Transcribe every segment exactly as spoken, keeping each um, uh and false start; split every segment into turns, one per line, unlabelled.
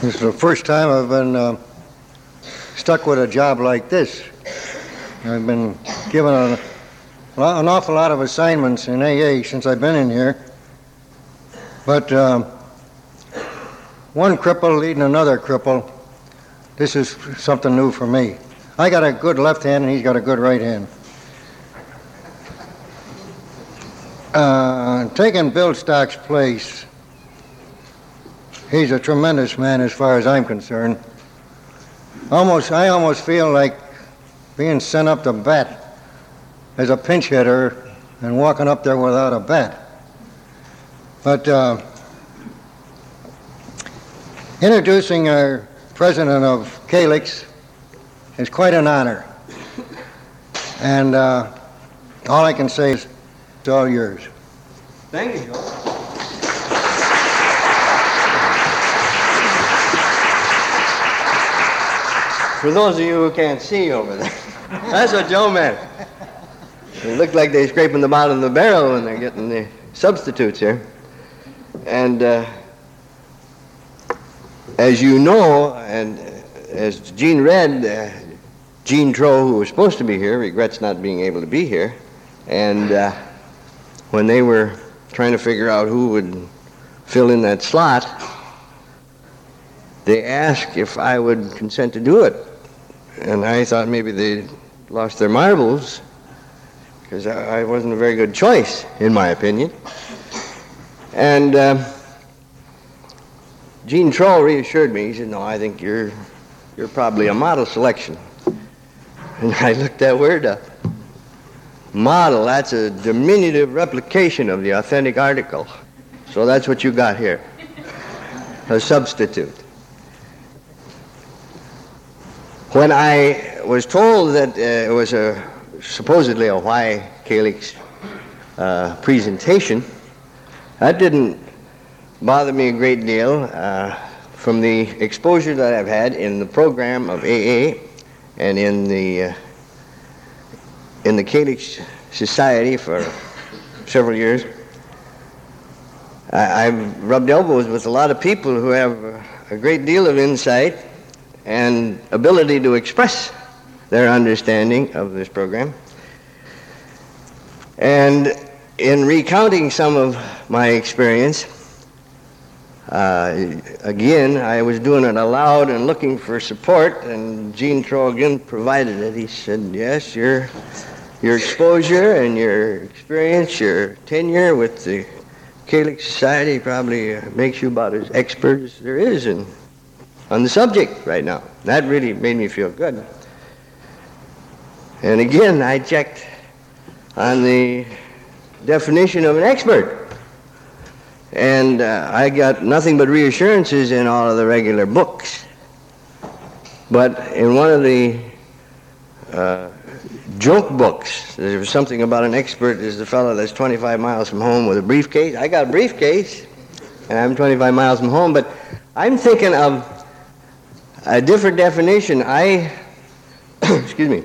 This is the first time I've been uh, stuck with a job like this. I've been given a, an awful lot of assignments in A A since I've been in here. But um, one cripple leading another cripple, this is something new for me. I got a good left hand and he's got a good right hand. Uh, taking Bill Stock's place, he's a tremendous man as far as I'm concerned. Almost, I almost feel like being sent up to bat as a pinch hitter and walking up there without a bat. But uh, introducing our president of Calyx is quite an honor. And uh, all I can say is it's all yours.
Thank you, Joe. For those of you who can't see over there, that's what Joe meant. It looked like they're scraping the bottom of the barrel when they're getting the substitutes here. And uh, as you know, and as Gene read, uh, Gene Troe, who was supposed to be here, regrets not being able to be here. And uh, when they were trying to figure out who would fill in that slot, they asked if I would consent to do it. And I thought maybe they lost their marbles, because I, I wasn't a very good choice, in my opinion. And uh, Gene Troe reassured me. He said, no, I think you're, you're probably a model selection. And I looked that word up. Model, that's a diminutive replication of the authentic article. So that's what you got here, a substitute. When I was told that uh, it was a supposedly a Why Calyx uh, presentation, that didn't bother me a great deal uh, from the exposure that I've had in the program of A A and in the uh, in the Calyx Society for several years. I, I've rubbed elbows with a lot of people who have a great deal of insight and ability to express their understanding of this program. And in recounting some of my experience, uh, again, I was doing it aloud and looking for support, and Gene Troe again provided it. He said, yes, your, your exposure and your experience, your tenure with the Calyx Society probably uh, makes you about as expert as there is in on the subject right now. That really made me feel good. And again, I checked on the definition of an expert. And uh, I got nothing but reassurances in all of the regular books. But in one of the uh, joke books, there was something about an expert is the fellow that's twenty-five miles from home with a briefcase. I got a briefcase, and I'm twenty-five miles from home, but I'm thinking of a different definition. I, excuse me,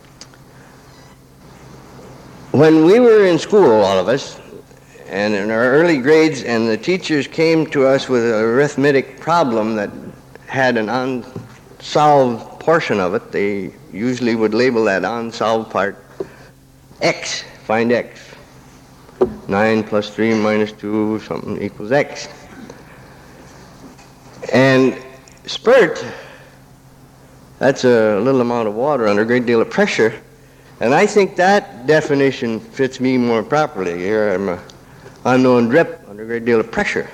when we were in school, all of us, and in our early grades, and the teachers came to us with an arithmetic problem that had an unsolved portion of it, they usually would label that unsolved part X, find X. nine plus three minus two, something equals X. And spurt, that's a little amount of water under a great deal of pressure, and I think that definition fits me more properly. Here I'm an unknown drip under a great deal of pressure.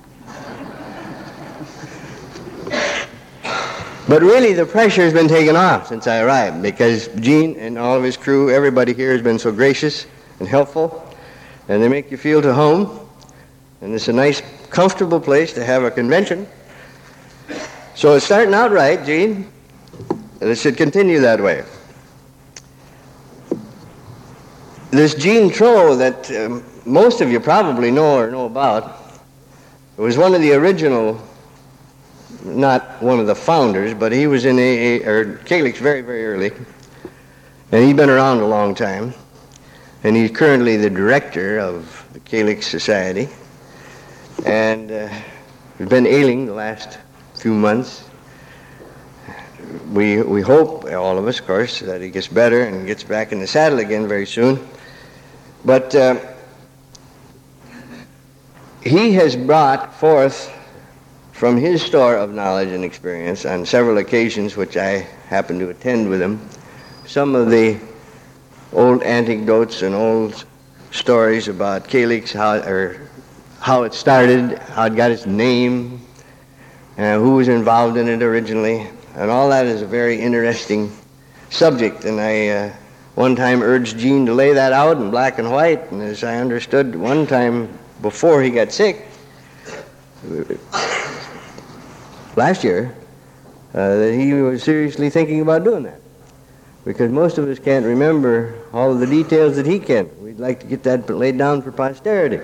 But really the pressure has been taken off since I arrived, because Gene and all of his crew, everybody here has been so gracious and helpful, and they make you feel to home, and it's a nice, comfortable place to have a convention. So it's starting out right, Gene, and it should continue that way. This Gene Troe that um, most of you probably know or know about, it was one of the original, not one of the founders, but he was in A A, or Calyx very, very early, and he's been around a long time, and he's currently the director of the Calyx Society, and uh, he's been ailing the last few months. We, we hope, all of us, of course, that he gets better and gets back in the saddle again very soon. But uh, he has brought forth from his store of knowledge and experience on several occasions, which I happened to attend with him, some of the old anecdotes and old stories about Calyx, how, or how it started, how it got its name, uh, who was involved in it originally. And all that is a very interesting subject, and I uh, one time urged Gene to lay that out in black and white, and as I understood one time before he got sick, last year, uh, that he was seriously thinking about doing that, because most of us can't remember all of the details that he can. We'd like to get that laid down for posterity.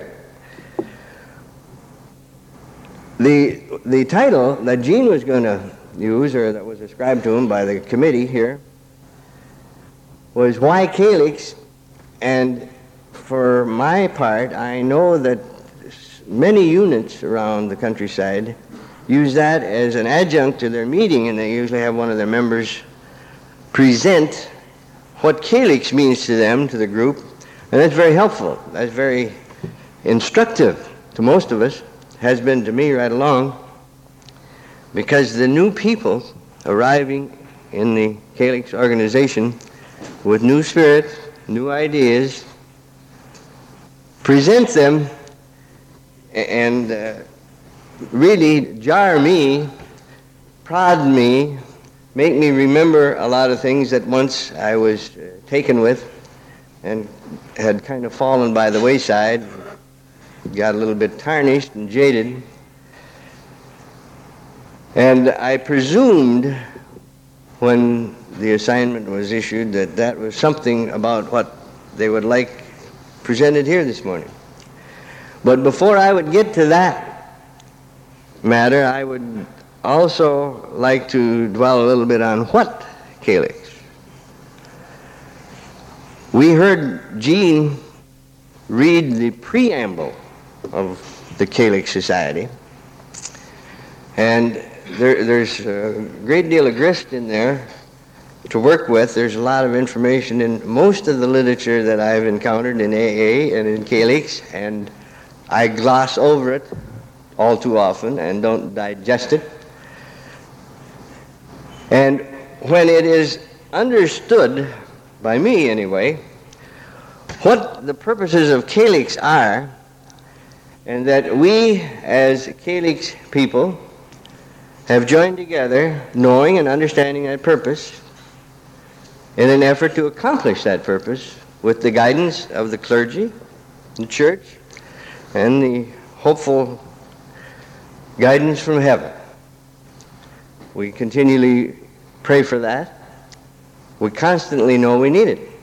The, the title that Gene was going to use, or that was ascribed to him by the committee here, was Why Calyx? And for my part, I know that many units around the countryside use that as an adjunct to their meeting, and they usually have one of their members present what Calyx means to them, to the group, and that's very helpful. That's very instructive to most of us, has been to me right along, because the new people arriving in the Calyx organization with new spirit, new ideas, present them and uh, really jar me, prod me, make me remember a lot of things that once I was uh, taken with and had kind of fallen by the wayside, got a little bit tarnished and jaded. And I presumed when the assignment was issued that that was something about what they would like presented here this morning. But before I would get to that matter, I would also like to dwell a little bit on what Calyx. We heard Gene read the preamble of the Calyx Society, and there, there's a great deal of grist in there to work with. There's a lot of information in most of the literature that I've encountered in A A and in Calyx, and I gloss over it all too often and don't digest it. And when it is understood, by me anyway, what the purposes of Calyx are, and that we as Calyx people have joined together knowing and understanding that purpose in an effort to accomplish that purpose with the guidance of the clergy, the church, and the hopeful guidance from heaven. We continually pray for that. We constantly know we need it.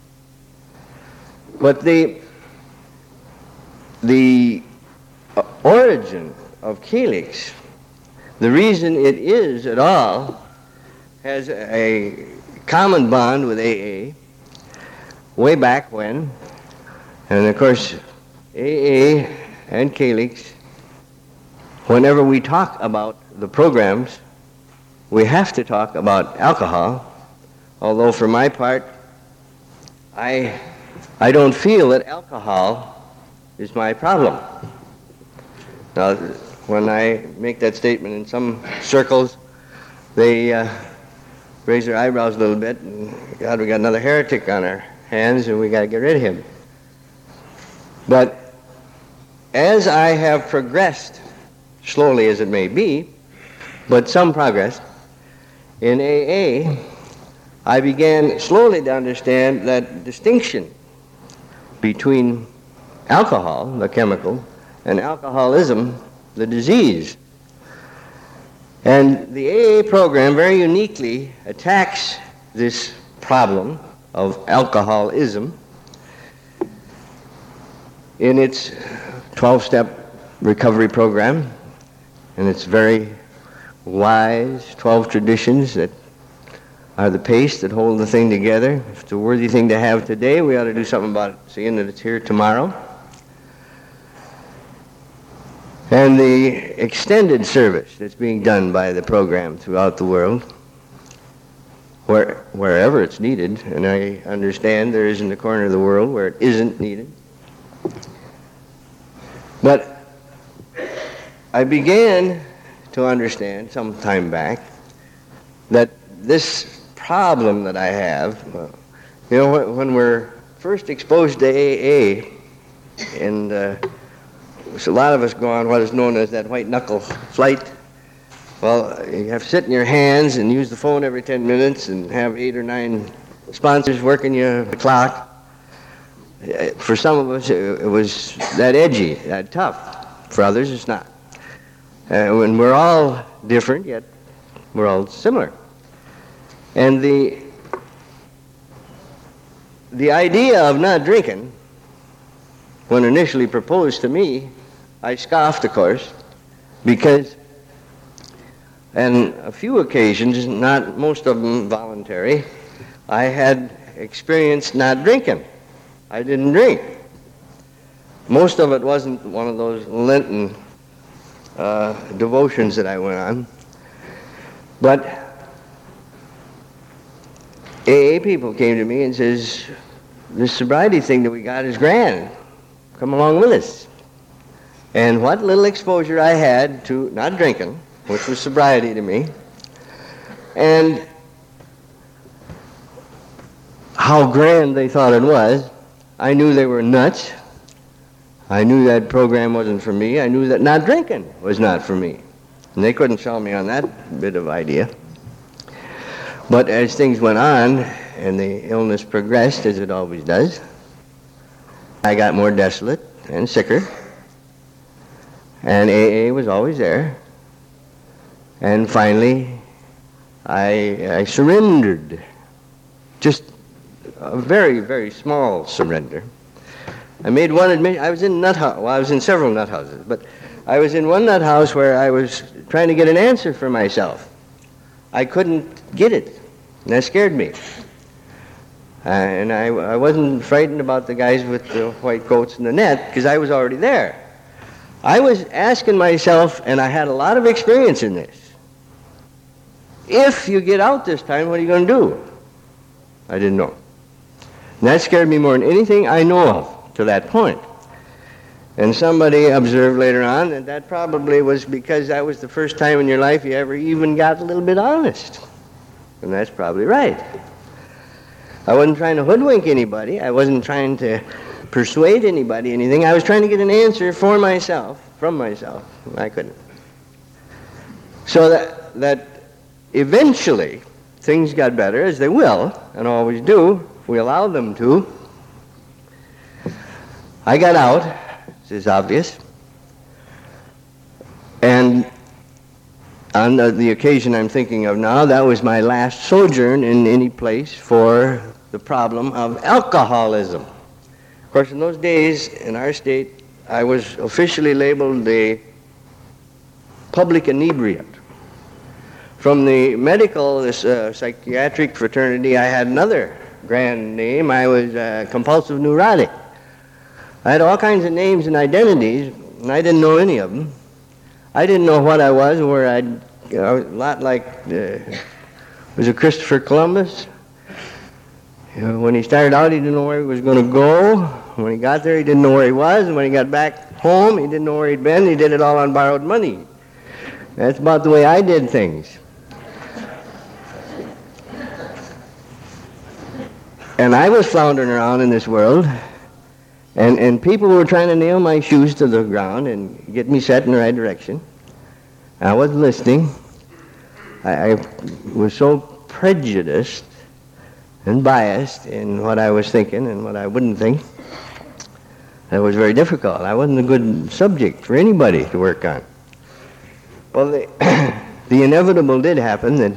But the, the origin of Calyx, the reason it is at all, has a common bond with A A way back when. And of course, A A and Calyx, whenever we talk about the programs, we have to talk about alcohol, although for my part, I, I don't feel that alcohol is my problem. Now, when I make that statement in some circles, they uh, raise their eyebrows a little bit, and God, we got another heretic on our hands, and we got to get rid of him. But as I have progressed, slowly as it may be, but some progress, in A A, I began slowly to understand that distinction between alcohol, the chemical, and alcoholism, the disease. And the A A program very uniquely attacks this problem of alcoholism in its twelve-step recovery program, and its very wise twelve traditions that are the pace that hold the thing together. If it's a worthy thing to have today, we ought to do something about it, seeing that it's here tomorrow. and the extended service that's being done by the program throughout the world, where, wherever it's needed, and I understand there isn't a corner of the world where it isn't needed. But I began to understand some time back that this problem that I have, uh, you know, when, when we're first exposed to A A, and uh, so a lot of us go on what is known as that white knuckle flight. Well, you have to sit in your hands and use the phone every ten minutes and have eight or nine sponsors working you the clock. For some of us, it, it was that edgy, that tough. For others, it's not. Uh, when we're all different, yet we're all similar. And the the idea of not drinking, when initially proposed to me, I scoffed, of course, because on a few occasions, not most of them voluntary, I had experienced not drinking. I didn't drink. Most of it wasn't one of those Lenten uh, devotions that I went on, but A A people came to me and says, this sobriety thing that we got is grand. Come along with us. And what little exposure I had to not drinking, which was sobriety to me, and how grand they thought it was, I knew they were nuts. I knew that program wasn't for me. I knew that not drinking was not for me. And they couldn't sell me on that bit of idea. But as things went on, and the illness progressed, as it always does, I got more desolate and sicker. And A A was always there. And finally, I, I surrendered. Just a very, very small surrender. I made one admission. I was in nut house. Well, I was in several nut houses, but I was in one nut house where I was trying to get an answer for myself. I couldn't get it, and that scared me. Uh, and I, I wasn't frightened about the guys with the white coats and the net, because I was already there. I was asking myself, and I had a lot of experience in this, if you get out this time, what are you going to do? I didn't know. And that scared me more than anything I know of to that point. And somebody observed later on that that probably was because that was the first time in your life you ever even got a little bit honest. And that's probably right. I wasn't trying to hoodwink anybody. I wasn't trying to persuade anybody anything. I was trying to get an answer for myself, from myself. I couldn't. So that, that eventually things got better, as they will, and always do, if we allow them to. I got out, this is obvious, and on the, the occasion I'm thinking of now, that was my last sojourn in any place for the problem of alcoholism. Of course, in those days, in our state, I was officially labeled a public inebriate. From the medical, this uh, psychiatric fraternity, I had another grand name. I was uh, compulsive neurotic. I had all kinds of names and identities, and I didn't know any of them. I didn't know what I was, or where I'd, you know, a lot like, uh, was it Christopher Columbus? You know, when he started out, he didn't know where he was going to go. When he got there, he didn't know where he was, and when he got back home, he didn't know where he'd been. He did it all on borrowed money. That's about the way I did things. And I was floundering around in this world, and, and people were trying to nail my shoes to the ground and get me set in the right direction. I wasn't listening. I, I was so prejudiced and biased in what I was thinking and what I wouldn't think. That was very difficult. I wasn't a good subject for anybody to work on. Well, the, the inevitable did happen that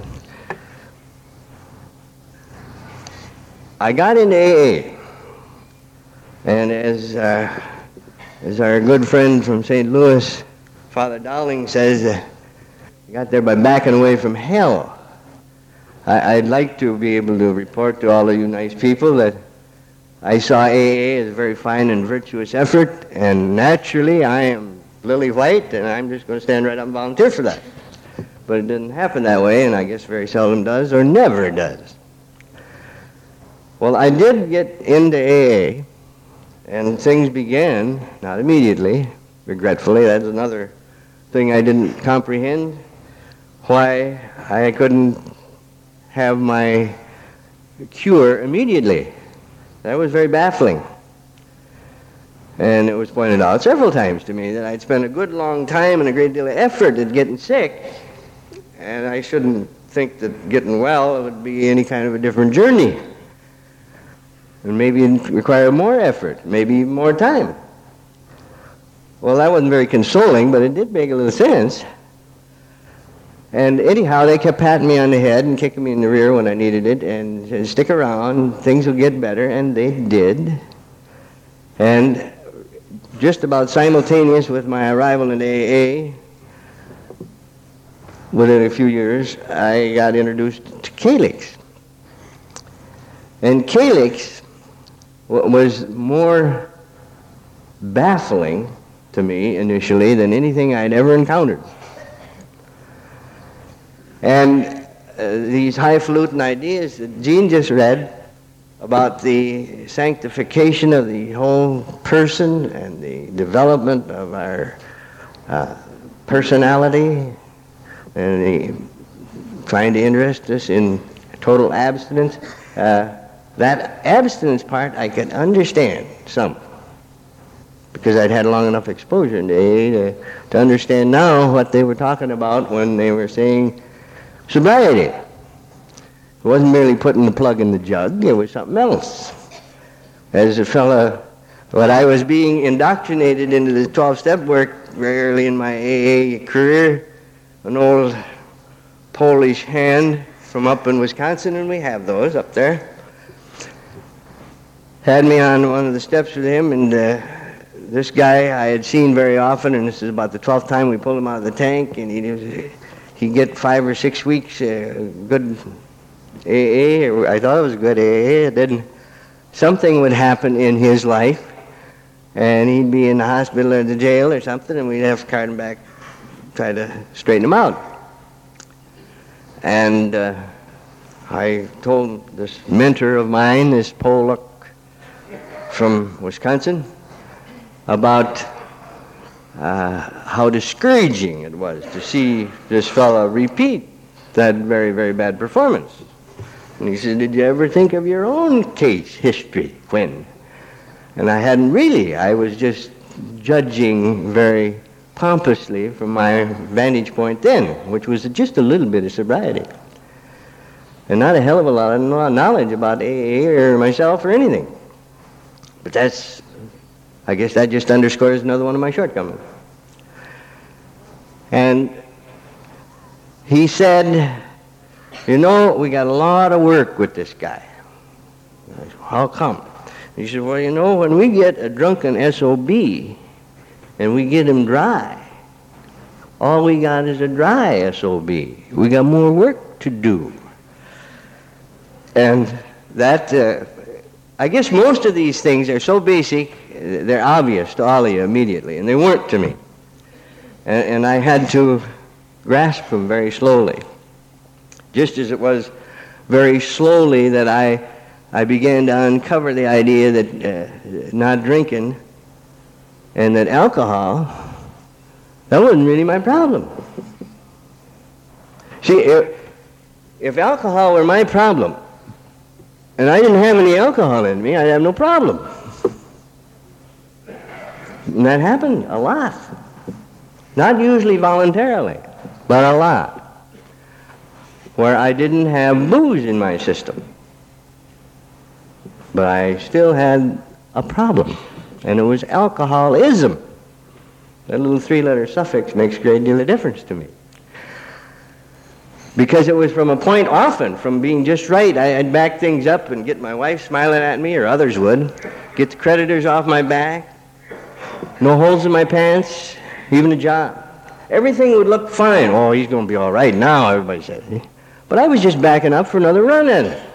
I got into A A, and as uh, as our good friend from Saint Louis, Father Dowling, says, uh, I got there by backing away from hell. I, I'd like to be able to report to all of you nice people that I saw A A as a very fine and virtuous effort, and naturally I am lily white, and I'm just going to stand right up and volunteer for that. But it didn't happen that way, and I guess very seldom does, or never does. Well, I did get into A A, and things began, not immediately, regretfully. That's another thing I didn't comprehend, why I couldn't have my cure immediately. That was very baffling. And it was pointed out several times to me that I'd spent a good long time and a great deal of effort at getting sick, and I shouldn't think that getting well would be any kind of a different journey. And maybe it'd require more effort, maybe even more time. Well, that wasn't very consoling, but it did make a little sense. And anyhow, they kept patting me on the head and kicking me in the rear when I needed it, and said, stick around, things will get better, and they did. And just about simultaneous with my arrival in A A, within a few years, I got introduced to Calyx. And Calyx w- was more baffling to me initially than anything I'd ever encountered. And uh, these highfalutin ideas that Gene just read about the sanctification of the whole person and the development of our uh, personality and the trying to interest us in total abstinence, uh, that abstinence part I could understand some, because I'd had long enough exposure in A A to, to understand now what they were talking about when they were saying sobriety. It wasn't merely putting the plug in the jug, it was something else. As a fellow, when I was being indoctrinated into the twelve-step work very early in my A A career, an old Polish hand from up in Wisconsin, and we have those up there, had me on one of the steps with him, and uh, this guy I had seen very often, and this is about the twelfth time we pulled him out of the tank, and he he'd get five or six weeks uh, good A A, or I thought it was good A A, then something would happen in his life, and he'd be in the hospital or the jail or something, and we'd have to cart him back, try to straighten him out. And uh, I told this mentor of mine, this Polak from Wisconsin, about uh, how discouraging it was to see this fellow repeat that very, very bad performance. And he said, did you ever think of your own case history when? And I hadn't really. I was just judging very pompously from my vantage point then, which was just a little bit of sobriety. And not a hell of a lot of knowledge about A A or myself or anything. But that's, I guess that just underscores another one of my shortcomings. And he said, you know, we got a lot of work with this guy. I said, how come? He said, well, you know, when we get a drunken S O B and we get him dry, all we got is a dry S O B. We got more work to do. And that, uh, I guess most of these things are so basic, they're obvious to all of you immediately, and they weren't to me. And, and I had to grasp them very slowly. Just as it was very slowly that I I began to uncover the idea that uh, not drinking and that alcohol, that wasn't really my problem. See, if, if alcohol were my problem, and I didn't have any alcohol in me, I'd have no problem. And that happened a lot. Not usually voluntarily, but a lot. Where I didn't have booze in my system. But I still had a problem, and it was alcoholism. That little three-letter suffix makes a great deal of difference to me. Because it was from a point often, from being just right, I'd back things up and get my wife smiling at me, or others would, get the creditors off my back, no holes in my pants, even a job. Everything would look fine. Oh, he's going to be all right now, everybody said. But I was just backing up for another run at it.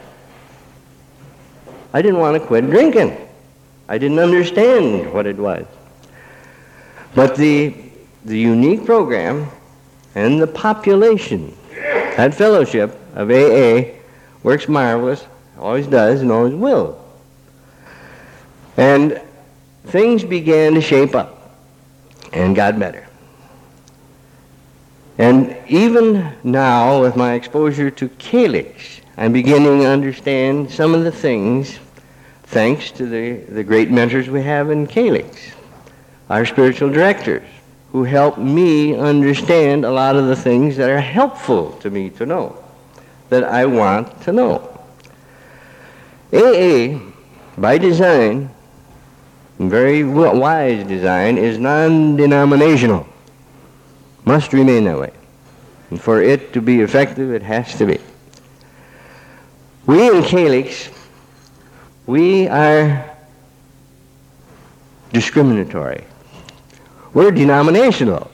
I didn't want to quit drinking. I didn't understand what it was. But the the unique program and the population, that fellowship of A A works marvelous, always does and always will. And things began to shape up and got better. And even now, with my exposure to Calyx, I'm beginning to understand some of the things thanks to the, the great mentors we have in Calyx, our spiritual directors, who help me understand a lot of the things that are helpful to me to know, that I want to know. A A, by design, very wise design, is non-denominational. Must remain that way. And for it to be effective, it has to be. We in Calyx, we are discriminatory. We're denominational.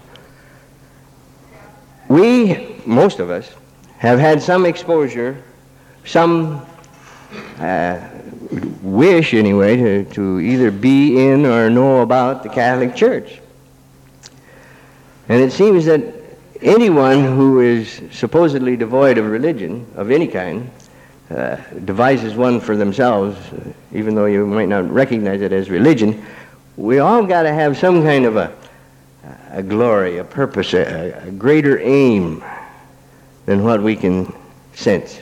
We, most of us, have had some exposure, some uh, wish anyway, to, to either be in or know about the Catholic Church. And it seems that anyone who is supposedly devoid of religion of any kind uh, devises one for themselves, uh, even though you might not recognize it as religion. We all got to have some kind of a, a glory, a purpose, a, a greater aim than what we can sense.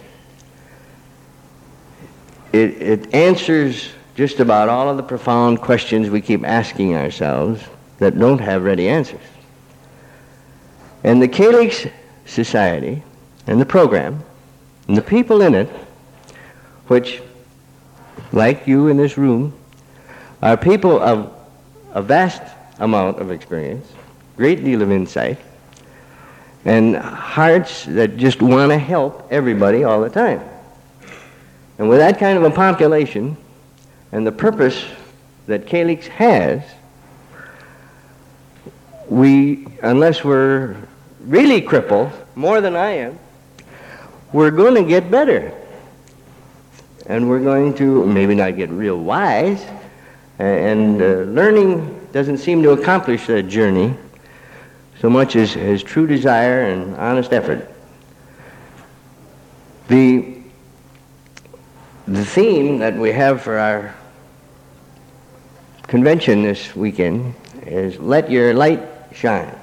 It, it answers just about all of the profound questions we keep asking ourselves that don't have ready answers. And the Calyx Society and the program and the people in it, which, like you in this room, are people of a vast amount of experience, great deal of insight, and hearts that just want to help everybody all the time. And with that kind of a population and the purpose that Calyx has, we, unless we're really crippled, more than I am, we're going to get better. And we're going to maybe not get real wise, and uh, learning doesn't seem to accomplish that journey so much as, as true desire and honest effort. The, the theme that we have for our convention this weekend is Let Your Light Shine.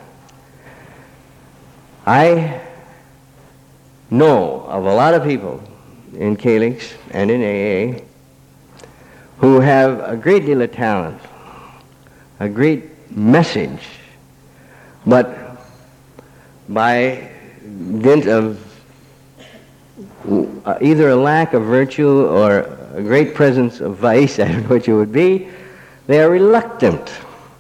I know of a lot of people in Calyx and in A A who have a great deal of talent, a great message, but by dint of either a lack of virtue or a great presence of vice, I don't know what it would be, they are reluctant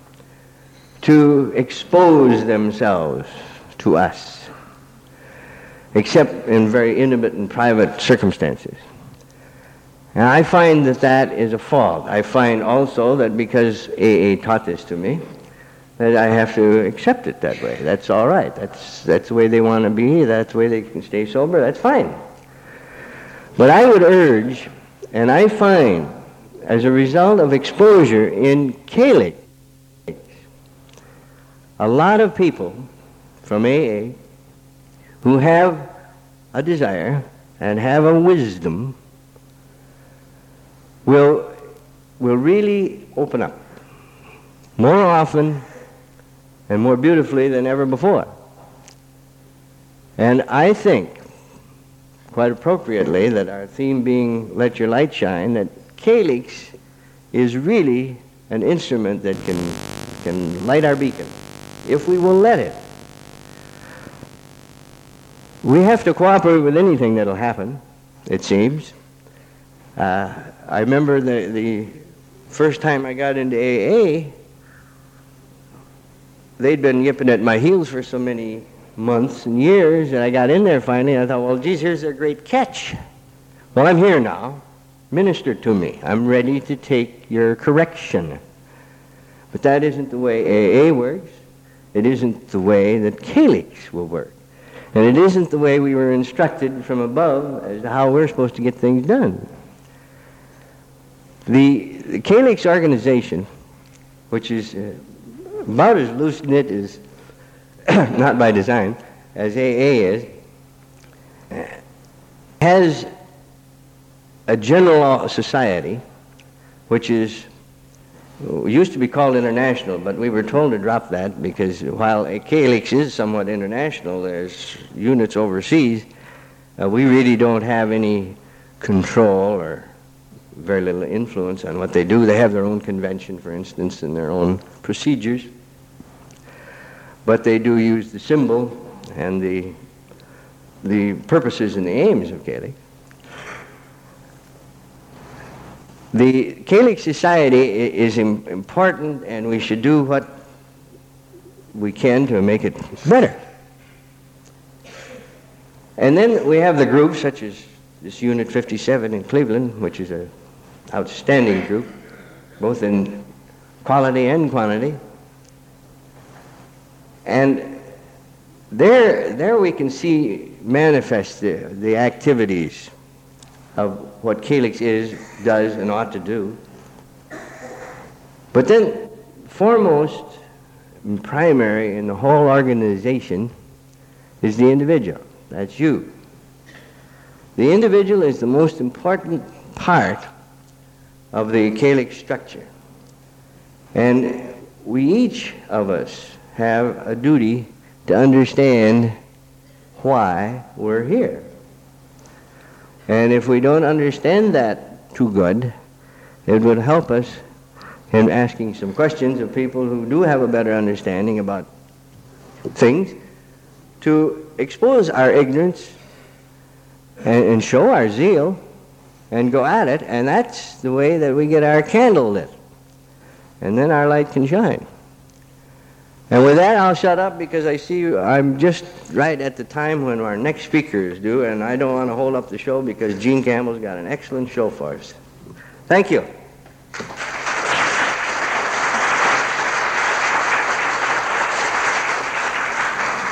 to expose themselves to us, except in very intimate and private circumstances. And I find that that is a fault. I find also that because A A taught this to me, that I have to accept it that way. That's all right. That's, that's the way they want to be. That's the way they can stay sober. That's fine. But I would urge, and I find, as a result of exposure in Calyx, a lot of people from A A who have a desire and have a wisdom will, will really open up more often and more beautifully than ever before. And I think, quite appropriately, that our theme being Let Your Light Shine, that Calyx is really an instrument that can, can light our beacon, if we will let it. We have to cooperate with anything that'll happen, it seems. Uh, I remember the, the first time I got into A A, they'd been yipping at my heels for so many months and years, and I got in there finally, and I thought, well, geez, here's a great catch. Well, I'm here now. Minister to me. I'm ready to take your correction. But that isn't the way A A works. It isn't the way that Calyx will work. And it isn't the way we were instructed from above as to how we're supposed to get things done. The, the Calyx organization, which is uh, about as loose-knit as, not by design, as A A is, has a general law society, which is used to be called international, but we were told to drop that because while K L I X is somewhat international, there's units overseas, uh, we really don't have any control or very little influence on what they do. They have their own convention, for instance, and their own procedures, but they do use the symbol and the, the purposes and the aims of K L I X. The K L I X Society is important, and we should do what we can to make it better. And then we have the groups such as this Unit fifty-seven in Cleveland, which is an outstanding group, both in quality and quantity. And there, there we can see manifest the, the activities of what K L I X is, does, and ought to do. But then, foremost and primary in the whole organization is the individual. That's you. The individual is the most important part of the K L I X structure. And we each of us have a duty to understand why we're here. And if we don't understand that too good, it would help us in asking some questions of people who do have a better understanding about things, to expose our ignorance and, and show our zeal and go at it, and that's the way that we get our candle lit. And then our light can shine. And with that, I'll shut up because I see I'm just right at the time when our next speaker is due, and I don't want to hold up the show because Gene Campbell's got an excellent show for us. Thank you.